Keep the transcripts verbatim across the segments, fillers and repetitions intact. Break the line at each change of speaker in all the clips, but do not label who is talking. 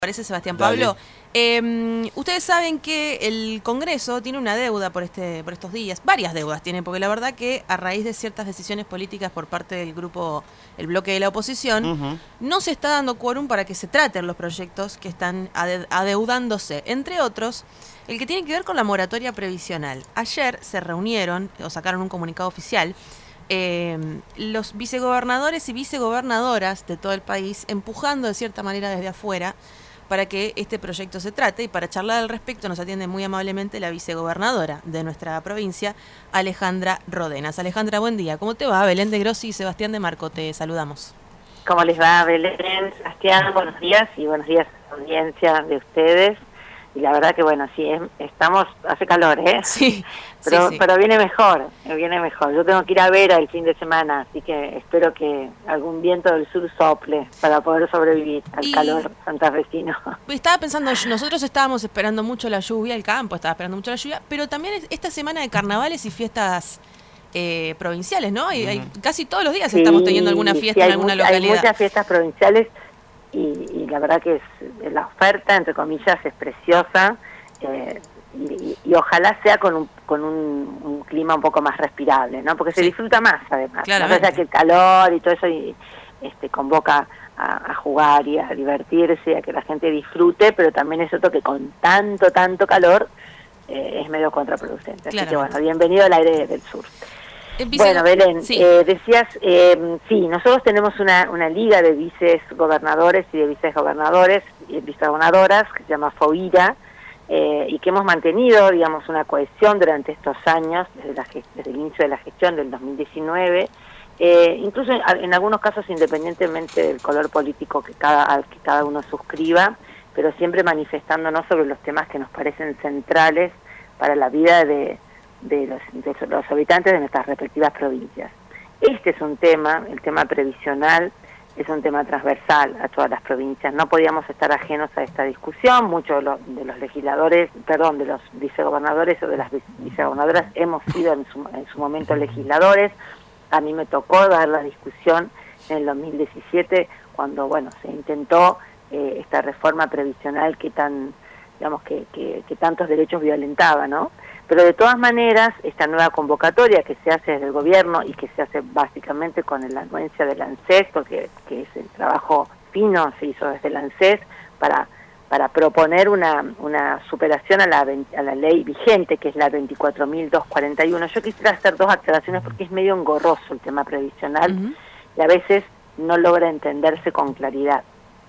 Parece, Sebastián
Dale.
Pablo. Eh, ustedes saben que el Congreso tiene una deuda por este por estos días, varias deudas tiene, porque la verdad que a raíz de ciertas decisiones políticas por parte del grupo, el bloque de la oposición,
Uh-huh.
no se está dando quórum para que se traten los proyectos que están ade- adeudándose, entre otros, el que tiene que ver con la moratoria previsional. Ayer se reunieron, o sacaron un comunicado oficial, eh, los vicegobernadores y vicegobernadoras de todo el país, empujando de cierta manera desde afuera para que este proyecto se trate, y para charlar al respecto nos atiende muy amablemente la vicegobernadora de nuestra provincia, Alejandra Rodenas. Alejandra, buen día. ¿Cómo te va? Belén de Grossi y Sebastián de Marco, te saludamos.
¿Cómo les va, Belén? Sebastián, buenos días y buenos días a la audiencia de ustedes. Y la verdad que, bueno, sí, es, estamos, hace calor, ¿eh?
Sí,
pero,
sí, sí.
pero viene mejor, viene mejor. Yo tengo que ir a Vera el fin de semana, así que espero que algún viento del sur sople para poder sobrevivir al
Y...
calor santafesino.
Estaba pensando, nosotros estábamos esperando mucho la lluvia, el campo estaba esperando mucho la lluvia, pero también esta semana de carnavales y fiestas eh, provinciales, ¿no? Y, hay, casi todos los días
Sí,
estamos teniendo alguna fiesta
sí,
en alguna
mucha,
localidad.
Hay muchas fiestas provinciales y, y la verdad que es, la oferta, entre comillas, es preciosa. Eh, y, y ojalá sea con un con un, un clima un poco más respirable, ¿no? Porque se
Sí.
disfruta más, además.
Claramente.
Más allá que el calor y todo eso y, este convoca a, a jugar y a divertirse, a que la gente disfrute, pero también es otro que con tanto, tanto calor eh, es medio contraproducente. Así que bueno, bienvenido al aire del sur. Bueno, Belén,
sí.
eh, decías, eh, sí, nosotros tenemos una, una liga de vices gobernadores y de vicegobernadores y vicegobernadoras que se llama FOIRA, Eh, y que hemos mantenido, digamos, una cohesión durante estos años, desde, la, desde el inicio de la gestión del dos mil diecinueve, eh, incluso en, en algunos casos independientemente del color político que cada, al que cada uno suscriba, pero siempre manifestándonos sobre los temas que nos parecen centrales para la vida de, de, los, de los habitantes de nuestras respectivas provincias. Este es un tema, el tema previsional, es un tema transversal a todas las provincias. No podíamos estar ajenos a esta discusión. Muchos de los, de los legisladores, perdón, de los vicegobernadores o de las vicegobernadoras hemos sido en su, en su momento legisladores. A mí me tocó dar la discusión en el dos mil diecisiete cuando, bueno, se intentó eh, esta reforma previsional que tan, digamos, que, que, que tantos derechos violentaba, ¿no? Pero de todas maneras, esta nueva convocatoria que se hace desde el gobierno y que se hace básicamente con la anuencia del ANSES, porque que es el trabajo fino, se hizo desde el ANSES, para, para proponer una, una superación a la, a la ley vigente, que es la veinticuatro mil doscientos cuarenta y uno. Yo quisiera hacer dos aclaraciones porque es medio engorroso el tema previsional uh-huh. y a veces no logra entenderse con claridad.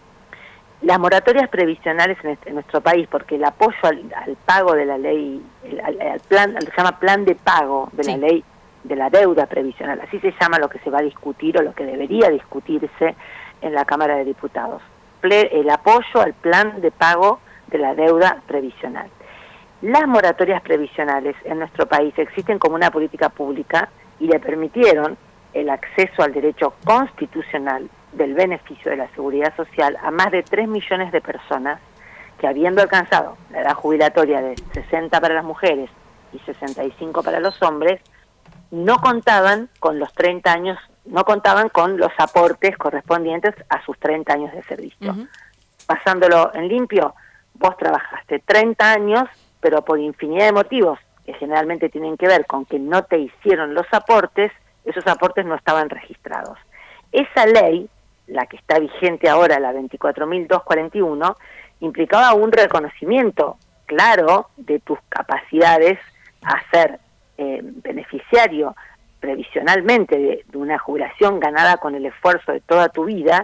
Las moratorias previsionales en, este, en nuestro país, porque el apoyo al, al pago de la ley, el, al, al plan, se llama plan de pago de sí. la ley de la deuda previsional, así se llama lo que se va a discutir o lo que debería discutirse en la Cámara de Diputados, Ple, el apoyo al plan de pago de la deuda previsional. Las moratorias previsionales en nuestro país existen como una política pública y le permitieron el acceso al derecho constitucional del beneficio de la seguridad social a más de tres millones de personas que, habiendo alcanzado la edad jubilatoria de sesenta para las mujeres y sesenta y cinco para los hombres, no contaban con los treinta años, no contaban con los aportes correspondientes a sus treinta años de servicio. Uh-huh. Pasándolo en limpio, vos trabajaste treinta años, pero por infinidad de motivos que generalmente tienen que ver con que no te hicieron los aportes, esos aportes no estaban registrados. Esa ley, la que está vigente ahora, la veinticuatro mil doscientos cuarenta y uno, implicaba un reconocimiento claro de tus capacidades a ser eh, beneficiario previsionalmente de, de una jubilación ganada con el esfuerzo de toda tu vida,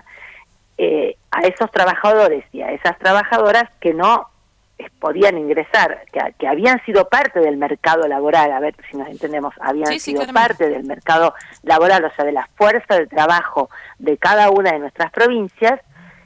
eh, a esos trabajadores y a esas trabajadoras que no podían ingresar, que, que habían sido parte del mercado laboral, a ver si nos entendemos, habían sí, sido sí, parte del mercado laboral, o sea, de la fuerza de trabajo de cada una de nuestras provincias,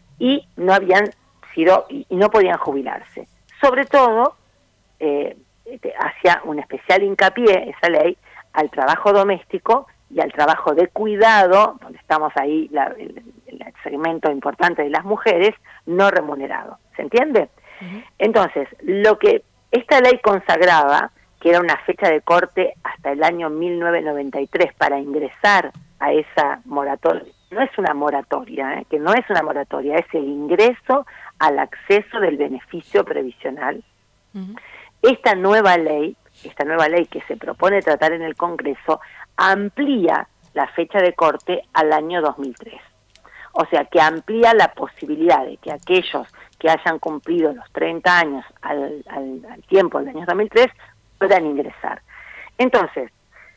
y no habían sido, y, y no podían jubilarse. Sobre todo, eh, hacía un especial hincapié, esa ley, al trabajo doméstico y al trabajo de cuidado, donde estamos ahí, la, el, el segmento importante de las mujeres, no remunerado. ¿Se entiende? Entonces, lo que esta ley consagraba, que era una fecha de corte hasta el año mil novecientos noventa y tres para ingresar a esa moratoria, no es una moratoria, ¿eh? que no es una moratoria, es el ingreso al acceso del beneficio previsional.
Uh-huh.
Esta nueva ley, esta nueva ley que se propone tratar en el Congreso, amplía la fecha de corte al año dos mil tres. O sea, que amplía la posibilidad de que aquellos que hayan cumplido los treinta años al, al, al tiempo del año dos mil tres puedan ingresar. Entonces,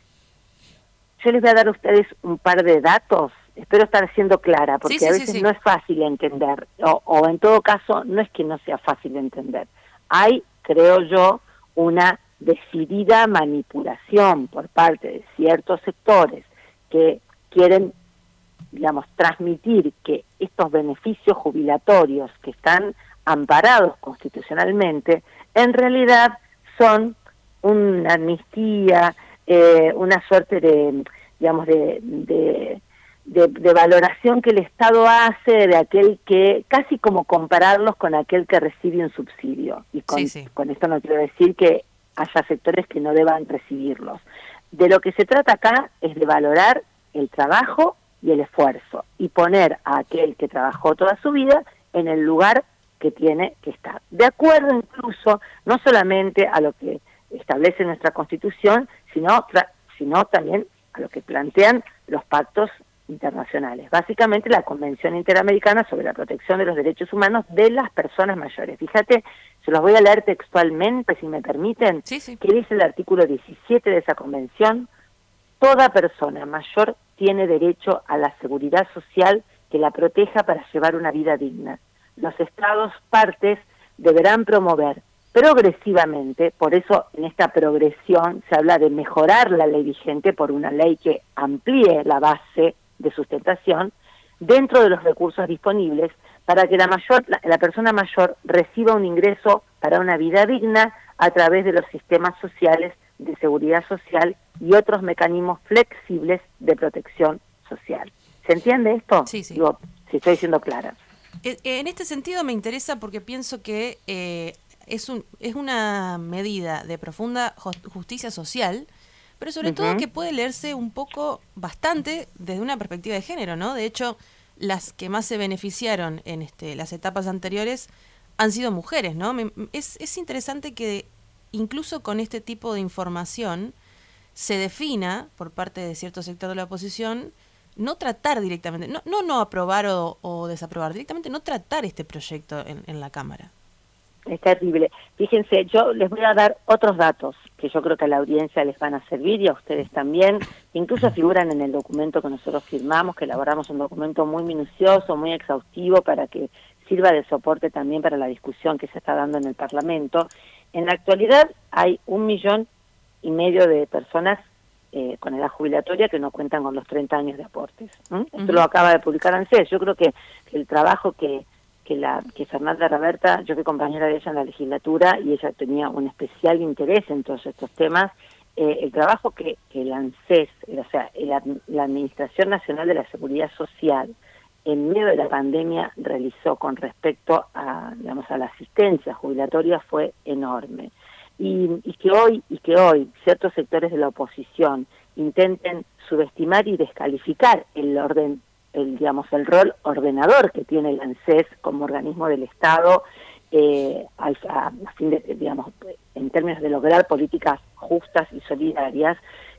yo les voy a dar a ustedes un par de datos, espero estar siendo clara, porque sí, sí, a veces sí, sí. no es fácil entender, o, o en todo caso, no es que no sea fácil de entender. Hay, creo yo, una decidida manipulación por parte de ciertos sectores que quieren, digamos, transmitir que estos beneficios jubilatorios que están amparados constitucionalmente, en realidad son una amnistía, eh, una suerte de, digamos, de, de, de, de valoración que el Estado hace de aquel que, casi como compararlos con aquel que recibe un subsidio. Y con, sí, sí. con esto no quiero decir que haya sectores que no deban recibirlos. De lo que se trata acá es de valorar el trabajo y el esfuerzo, y poner a aquel que trabajó toda su vida en el lugar que tiene que estar. De acuerdo incluso, no solamente a lo que establece nuestra Constitución, sino, sino también a lo que plantean los pactos internacionales. Básicamente la Convención Interamericana sobre la Protección de los Derechos Humanos de las Personas Mayores. Fíjate, se los voy a leer textualmente, si me permiten,
sí, sí.
que dice el artículo diecisiete de esa convención: toda persona mayor tiene derecho a la seguridad social que la proteja para llevar una vida digna. Los Estados partes deberán promover progresivamente, por eso en esta progresión se habla de mejorar la ley vigente por una ley que amplíe la base de sustentación dentro de los recursos disponibles para que la mayor la, la persona mayor reciba un ingreso para una vida digna a través de los sistemas sociales de seguridad social y otros mecanismos flexibles de protección social. ¿Se entiende esto?
Sí, sí.
Digo, si estoy siendo clara.
En este sentido me interesa porque pienso que eh, es, un, es una medida de profunda justicia social, pero sobre uh-huh. todo que puede leerse un poco, bastante, desde una perspectiva de género, ¿no? De hecho, las que más se beneficiaron en este, las etapas anteriores han sido mujeres, ¿no? Me, es, es interesante que incluso con este tipo de información se defina por parte de cierto sector de la oposición no tratar directamente, no no, no aprobar o, o desaprobar, directamente no tratar este proyecto en, en la Cámara.
Es terrible. Fíjense, yo les voy a dar otros datos que yo creo que a la audiencia les van a servir y a ustedes también. Incluso figuran en el documento que nosotros firmamos, que elaboramos un documento muy minucioso, muy exhaustivo para que sirva de soporte también para la discusión que se está dando en el Parlamento. En la actualidad hay un millón y medio de personas eh, con edad jubilatoria que no cuentan con los treinta años de aportes. ¿Mm? Esto uh-huh. lo acaba de publicar ANSES. Yo creo que, que el trabajo que que la que Fernanda Raberta, yo fui compañera de ella en la legislatura y ella tenía un especial interés en todos estos temas, eh, el trabajo que, que el ANSES, o sea, la, la Administración Nacional de la Seguridad Social, en medio de la pandemia realizó con respecto a, digamos, a la asistencia jubilatoria fue enorme. Y, y que hoy y que hoy ciertos sectores de la oposición intenten subestimar y descalificar el orden el digamos el rol ordenador que tiene el ANSES como organismo del Estado eh, a, a, a fin de, digamos, en términos de lograr políticas justas y solidarias,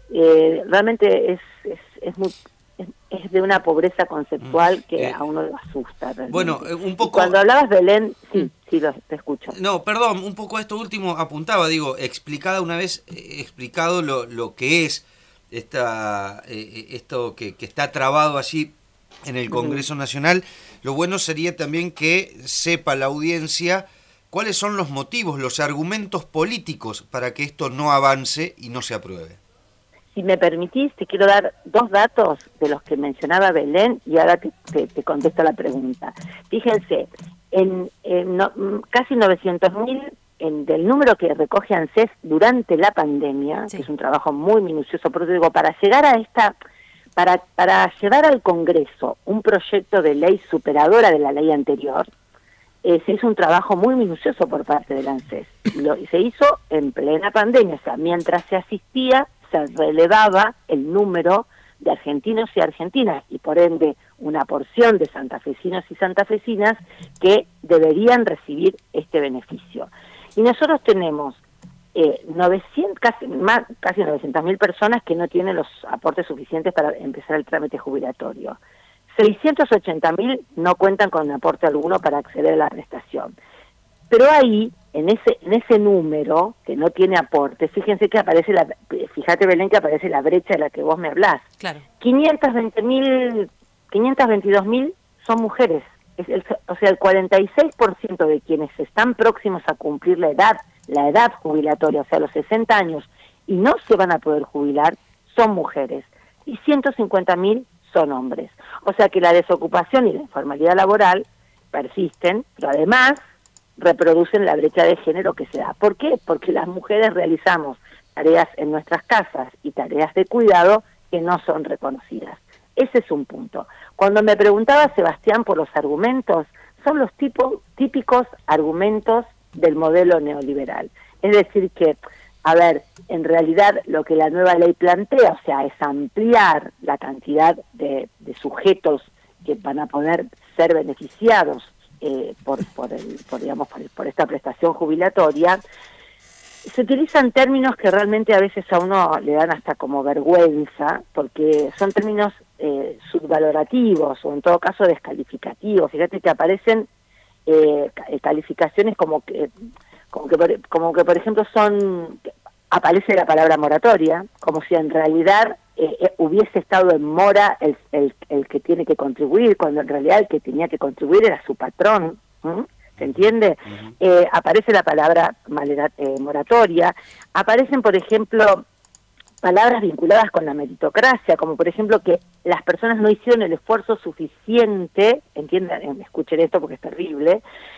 eh, realmente es es es, muy, es es de una pobreza conceptual que eh, a uno lo asusta realmente.
Bueno, un poco.
Y cuando hablabas, Belén, sí, sí, lo, te escucho.
No, perdón, un poco esto último apuntaba, digo, explicada una vez eh, explicado lo lo que es esta eh, esto que, que está trabado allí en el Congreso Nacional, lo bueno sería también que sepa la audiencia cuáles son los motivos, los argumentos políticos para que esto no avance y no se apruebe.
Si me permitís, te quiero dar dos datos de los que mencionaba Belén y ahora te, te, te contesto la pregunta. Fíjense, en, en no, casi novecientos mil del número que recoge ANSES durante la pandemia, sí. que es un trabajo muy minucioso, pero digo, para llegar a esta... Para, para llevar al Congreso un proyecto de ley superadora de la ley anterior, eh, se hizo un trabajo muy minucioso por parte del ANSES. Lo, y se hizo en plena pandemia, o sea, mientras se asistía, se relevaba el número de argentinos y argentinas, y por ende una porción de santafesinos y santafesinas que deberían recibir este beneficio. Y nosotros tenemos eh, novecientos, casi, más, casi novecientas mil personas que no tienen los aportes suficientes para empezar el trámite jubilatorio. seiscientos ochenta mil no cuentan con aporte alguno para acceder a la prestación. Pero ahí, en ese en ese número que no tiene aporte, fíjense que aparece la, fíjate Belén que aparece la brecha de la que vos me hablás.
Claro.
quinientos veinte mil, quinientos veintidós mil son mujeres. Es el, o sea, el cuarenta y seis por ciento de quienes están próximos a cumplir la edad, la edad jubilatoria, o sea, los sesenta años, y no se van a poder jubilar, son mujeres. Y ciento cincuenta mil son hombres. O sea que la desocupación y la informalidad laboral persisten, pero además reproducen la brecha de género que se da. ¿Por qué? Porque las mujeres realizamos tareas en nuestras casas y tareas de cuidado que no son reconocidas. Ese es un punto. Cuando me preguntaba Sebastián por los argumentos, son los tipo, típicos argumentos del modelo neoliberal. Es decir que, a ver, en realidad lo que la nueva ley plantea, o sea, es ampliar la cantidad de, de sujetos que van a poder ser beneficiados eh, por, por, el, por, digamos, por, por esta prestación jubilatoria. Se utilizan términos que realmente a veces a uno le dan hasta como vergüenza, porque son términos eh, subvalorativos o en todo caso descalificativos. Fíjate que aparecen eh, calificaciones como que, como que, por, como que por ejemplo son, aparece la palabra moratoria, como si en realidad eh, eh, hubiese estado en mora el, el, el que tiene que contribuir, cuando en realidad el que tenía que contribuir era su patrón. ¿Mm? ¿Se entiende? Uh-huh. eh, aparece la palabra malera, eh, moratoria, aparecen, por ejemplo, palabras vinculadas con la meritocracia, como por ejemplo que las personas no hicieron el esfuerzo suficiente, entiendan, escuchen esto porque es terrible,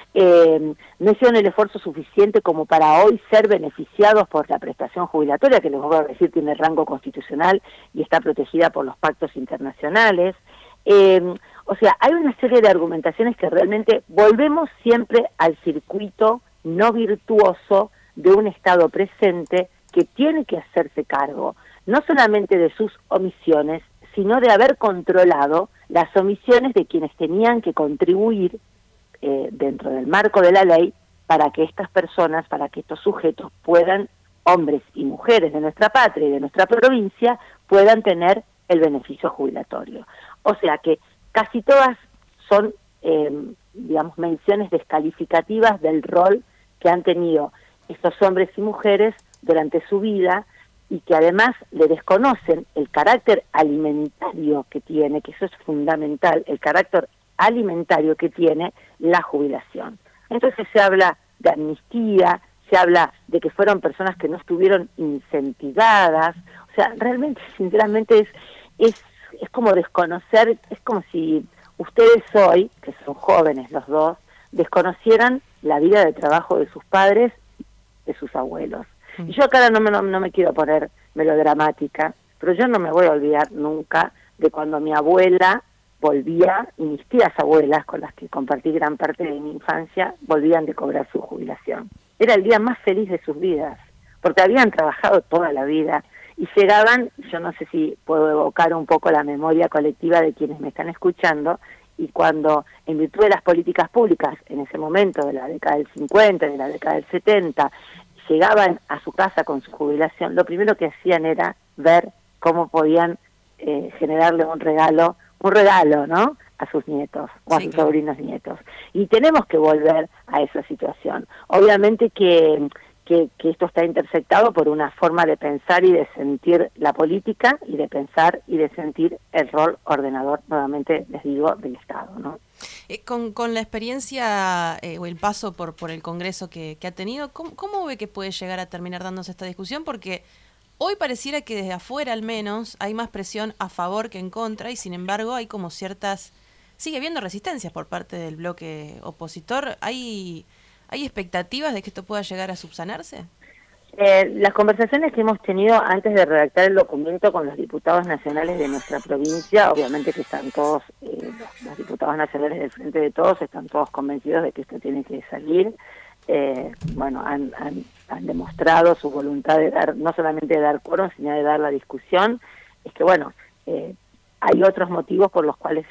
eh, no hicieron el esfuerzo suficiente como para hoy ser beneficiados por la prestación jubilatoria, que les voy a decir tiene rango constitucional y está protegida por los pactos internacionales. Eh, o sea, hay una serie de argumentaciones que realmente volvemos siempre al circuito no virtuoso de un Estado presente que tiene que hacerse cargo no solamente de sus omisiones, sino de haber controlado las omisiones de quienes tenían que contribuir eh, dentro del marco de la ley para que estas personas, para que estos sujetos puedan, hombres y mujeres de nuestra patria y de nuestra provincia, puedan tener el beneficio jubilatorio. O sea que casi todas son, eh, digamos, menciones descalificativas del rol que han tenido estos hombres y mujeres durante su vida y que además le desconocen el carácter alimentario que tiene, que eso es fundamental, el carácter alimentario que tiene la jubilación. Entonces se habla de amnistía, se habla de que fueron personas que no estuvieron incentivadas, o sea, realmente, sinceramente, es, es, es como desconocer, es como si ustedes hoy, que son jóvenes los dos, desconocieran la vida de trabajo de sus padres y de sus abuelos. Y yo acá no me, no, no me quiero poner melodramática, pero yo no me voy a olvidar nunca de cuando mi abuela volvía, y mis tías abuelas, con las que compartí gran parte de mi infancia, volvían de cobrar su jubilación. Era el día más feliz de sus vidas, porque habían trabajado toda la vida, y llegaban, yo no sé si puedo evocar un poco la memoria colectiva de quienes me están escuchando, y cuando, en virtud de las políticas públicas, en ese momento de la década del cincuenta, de la década del setenta, llegaban a su casa con su jubilación, lo primero que hacían era ver cómo podían eh, generarle un regalo, un regalo, ¿no?, a sus nietos o a sí, sus claro. sobrinos nietos. Y tenemos que volver a esa situación. Obviamente que, que, que esto está intersectado por una forma de pensar y de sentir la política y de pensar y de sentir el rol ordenador, nuevamente les digo, del Estado, ¿no?
Eh, con, con la experiencia eh, o el paso por, por el Congreso que, que ha tenido, ¿cómo, ¿cómo ve que puede llegar a terminar dándose esta discusión? Porque hoy pareciera que desde afuera al menos hay más presión a favor que en contra y sin embargo hay como ciertas, sigue habiendo resistencias por parte del bloque opositor. ¿Hay, hay expectativas de que esto pueda llegar a subsanarse?
Eh, las conversaciones que hemos tenido antes de redactar el documento con los diputados nacionales de nuestra provincia, obviamente que están todos, eh, los, los diputados nacionales del Frente de Todos, están todos convencidos de que esto tiene que salir. Eh, bueno, han, han, han demostrado su voluntad de dar, no solamente de dar quórum, sino de dar la discusión. Es que bueno, eh, hay otros motivos por los cuales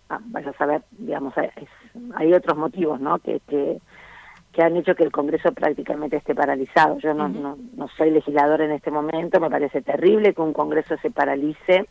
ah, vaya a saber, digamos, hay, hay otros motivos, ¿no? Que, que, que han hecho que el Congreso prácticamente esté paralizado. Yo no, uh-huh. no, no soy legislador en este momento, me parece terrible que un Congreso se paralice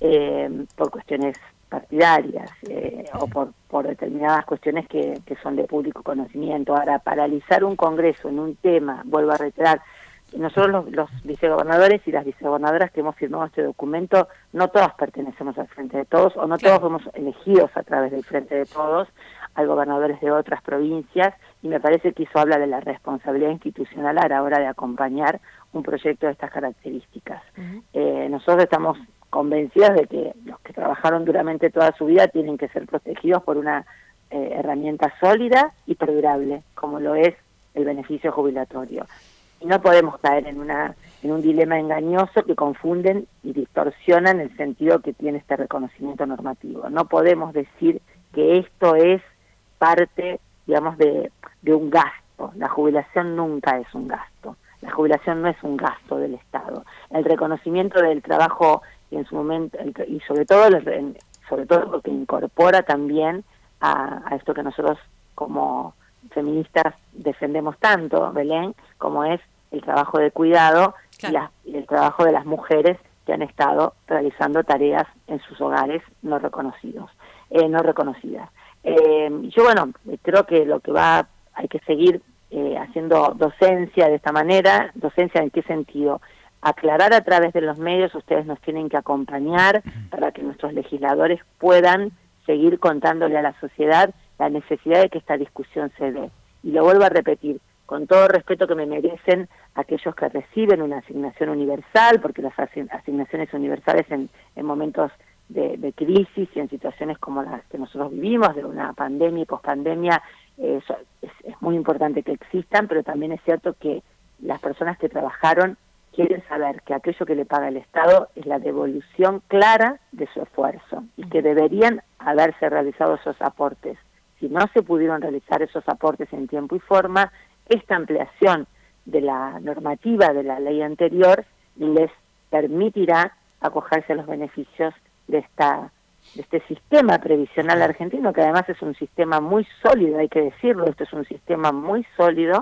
eh, por cuestiones partidarias eh, o por, por determinadas cuestiones que, que son de público conocimiento. Ahora, paralizar un Congreso en un tema, vuelvo a reiterar, nosotros los, los vicegobernadores y las vicegobernadoras que hemos firmado este documento, no todos pertenecemos al Frente de Todos, o no claro. todos fuimos elegidos a través del Frente de Todos, hay gobernadores de otras provincias, y me parece que eso habla de la responsabilidad institucional a la hora de acompañar un proyecto de estas características. Uh-huh. Eh, nosotros estamos convencidas de que los que trabajaron duramente toda su vida tienen que ser protegidos por una eh, herramienta sólida y perdurable, como lo es el beneficio jubilatorio. Y no podemos caer en una en un dilema engañoso que confunden y distorsionan el sentido que tiene este reconocimiento normativo. No podemos decir que esto es parte, digamos, de, de un gasto. La jubilación nunca es un gasto. La jubilación no es un gasto del Estado. El reconocimiento del trabajo y en su momento y sobre todo sobre todo porque incorpora también a, a esto que nosotros como feministas defendemos tanto, Belén, como es el trabajo de cuidado claro. y, la, y el trabajo de las mujeres que han estado realizando tareas en sus hogares no reconocidos, eh, no reconocidas. Eh, yo bueno, creo que lo que va hay que seguir eh, haciendo docencia de esta manera. ¿Docencia en qué sentido? Aclarar a través de los medios, ustedes nos tienen que acompañar para que nuestros legisladores puedan seguir contándole a la sociedad la necesidad de que esta discusión se dé. Y lo vuelvo a repetir, con todo respeto que me merecen aquellos que reciben una asignación universal, porque las asignaciones universales en, en momentos de, de crisis y en situaciones como las que nosotros vivimos, de una pandemia y pospandemia, eh, es, es muy importante que existan, pero también es cierto que las personas que trabajaron quieren saber que aquello que le paga el Estado es la devolución clara de su esfuerzo y que deberían haberse realizado esos aportes. Si no se pudieron realizar esos aportes en tiempo y forma, esta ampliación de la normativa de la ley anterior les permitirá acogerse a los beneficios de esta de este sistema previsional argentino, que además es un sistema muy sólido, hay que decirlo, esto es un sistema muy sólido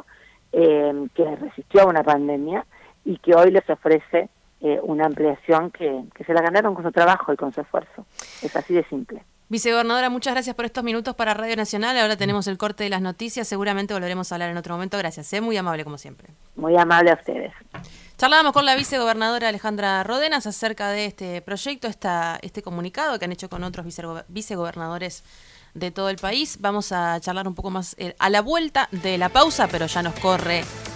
eh, que resistió a una pandemia y que hoy les ofrece eh, una ampliación que, que se la ganaron con su trabajo y con su esfuerzo. Es así de simple.
Vicegobernadora, muchas gracias por estos minutos para Radio Nacional. Ahora tenemos el corte de las noticias. Seguramente volveremos a hablar en otro momento. Gracias, ¿eh? Muy amable como siempre.
Muy amable a ustedes.
Charlábamos con la vicegobernadora Alejandra Ródenas acerca de este proyecto, esta, este comunicado que han hecho con otros vicegobernadores de todo el país. Vamos a charlar un poco más eh, a la vuelta de la pausa, pero ya nos corre